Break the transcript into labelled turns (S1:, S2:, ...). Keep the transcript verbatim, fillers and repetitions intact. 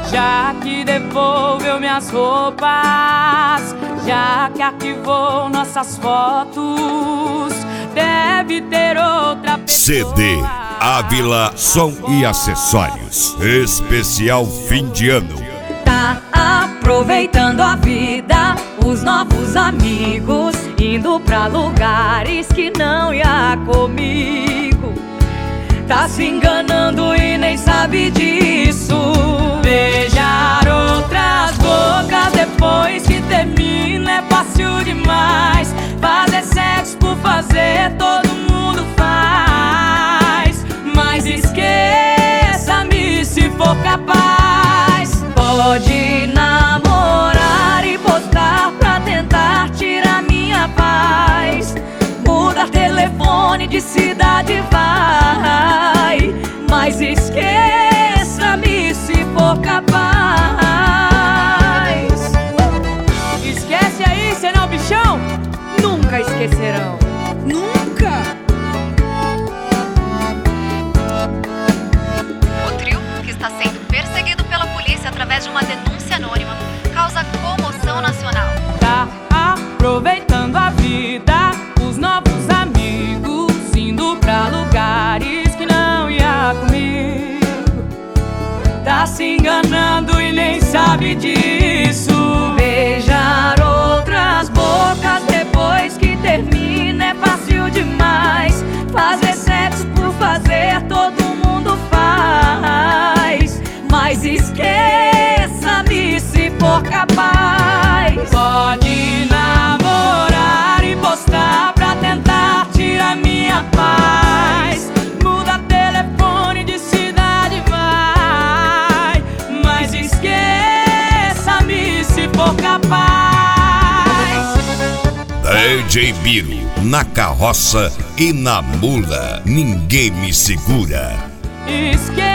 S1: já que devolveu minhas roupas, já que arquivou nossas fotos, deve ter outra pessoa.
S2: C D Ávila Som e Acessórios, especial fim de ano.
S3: Tá aproveitando a vida, os novos amigos, indo pra lugares que não ia comigo. Tá se enganando e nem sabe disso. Beijar outras bocas depois que termina é fácil demais. Fazer sexo por fazer todo mundo faz, mas esqueça-me se for capaz. Pode namorar e postar pra tentar tirar minha paz. Mudar telefone de cidade vai, mas esqueça-me se for capaz.
S1: Esquece aí, senão bichão nunca esquecerão.
S3: Nunca!
S4: O trio, que está sendo perseguido pela polícia através de uma denúncia anônima, causa comoção nacional.
S1: Tá aproveitando a vida, os novos amigos, indo pra lugares que não ia comigo. Tá se enganando e nem sabe disso. Beijar outras bocas depois que termina é fácil demais. Fazer sexo por fazer todo mundo faz, mas esqueça-me se for capaz. Pode namorar e postar pra tentar tirar minha paz. Muda telefone de cidade vai, mas esqueça-me se for capaz.
S2: D J Biro, na carroça e na mula, ninguém me segura.
S1: Esqueça